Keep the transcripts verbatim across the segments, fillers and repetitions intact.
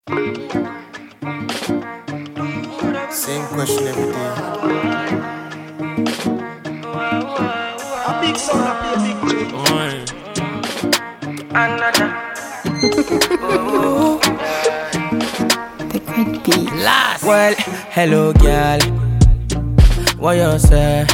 Same question every day. A big sound, a big tune. Another. The good beat. Last. Well, hello, girl. What you say?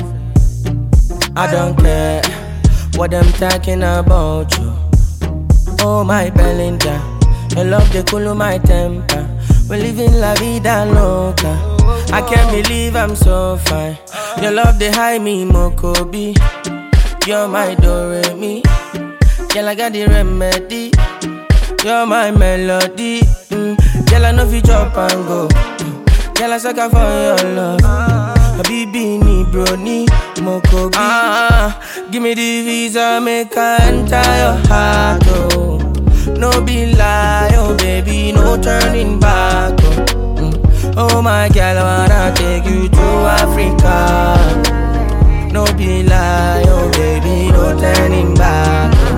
I don't care what I'm talking about you. Oh, my Belinda. Your love, they cool my temper. We living la vida loca. I can't believe I'm so fine. Your love, they high me, Mokobi. You're my Doremi. Girl, I got the remedy. You're my melody. Mm. Girl, I know if you drop and go. Girl, I suck for your love. Habibi ni brony, Mokobi. Ah, give me the visa, make I enter your heart, oh. No be lie, oh baby, no turning back, oh. Mm. Oh my girl, I wanna take you to Africa. No be lie, oh baby, no turning back, oh.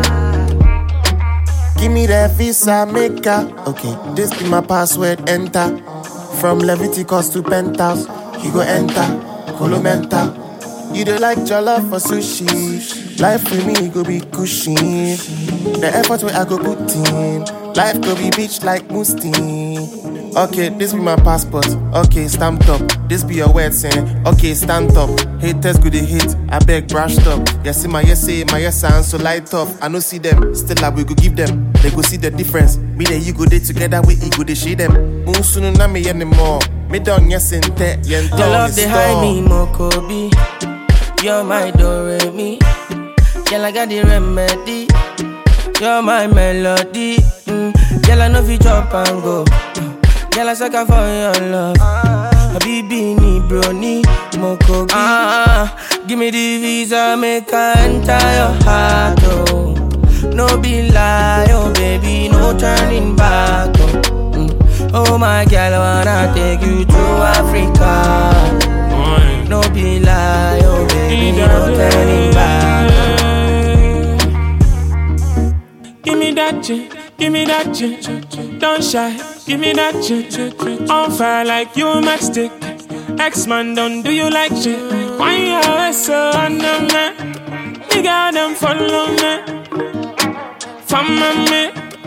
Give me that visa maker. Okay, this be my password, enter. From Leviticus to Penthouse, you go enter, Colomenta. You don't like jollof for sushi. Life with me go be cushy. The effort where I go put in. Life go be beach like Musti. Okay, this be my passport. Okay, stamped up. This be your word saying. Okay, stand up. Haters go they hate. I beg brushed up. Yes, see my yes say my yes sound so light up. I no see them. Still I we go give them. They go see the difference. Me and you go there together. We go they shade them. Moon na me anymore. Me done yes in te. Your love they hide me, Mokobi. You're my Doremi. Girl, I got the remedy. You're my melody. Mm. Girl, I know if you drop and go. Mm. Girl, I suck for your love. Habibi ni brony, Mokobi. Ah, give me the visa, make I enter your heart, oh. No be lie, oh baby, no turning back, oh. Mm. Oh my girl, I wanna take you to Africa. No be lie, oh baby, no turning back. Give me that shit, give me that shit. Don't shy, give me that shit. On fire like you matchstick. X-Man, don't do you like shit? Why you always so under me? Nigga, them follow me. Follow me.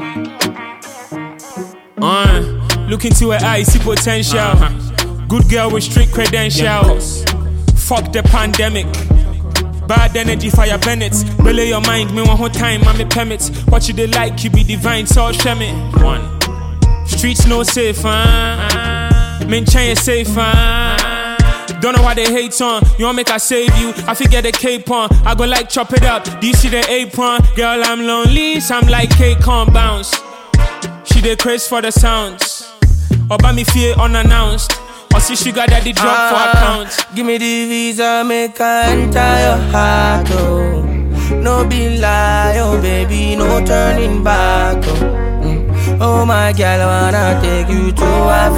Uh, look into her eyes, see potential. Uh-huh. Good girl with strict credentials. Fuck the pandemic. Bad energy, fire planets. Relay your mind, me one whole time, I'm a permits. What you they like, you be divine, so show me. One. Streets no safe, huh? Men chain safe, huh? Don't know why they hate on. You want make I save you? I forget the cape on. I go like chop it up. Do you see the apron? Girl, I'm lonely, so I'm like cake on bounce. She dey craze for the sounds. Or by me fear unannounced. Or see sugar daddy drop ah, for accounts. Give me the visa, make I enter your heart, oh. No be lie, oh baby, no turning back, oh. Mm. Oh my girl, I wanna take you to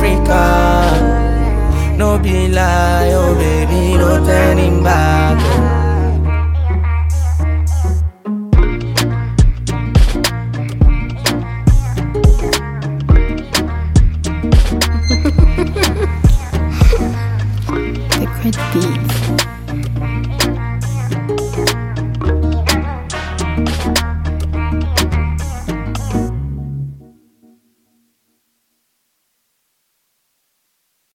Africa. No be lie, oh baby, no turning back, oh.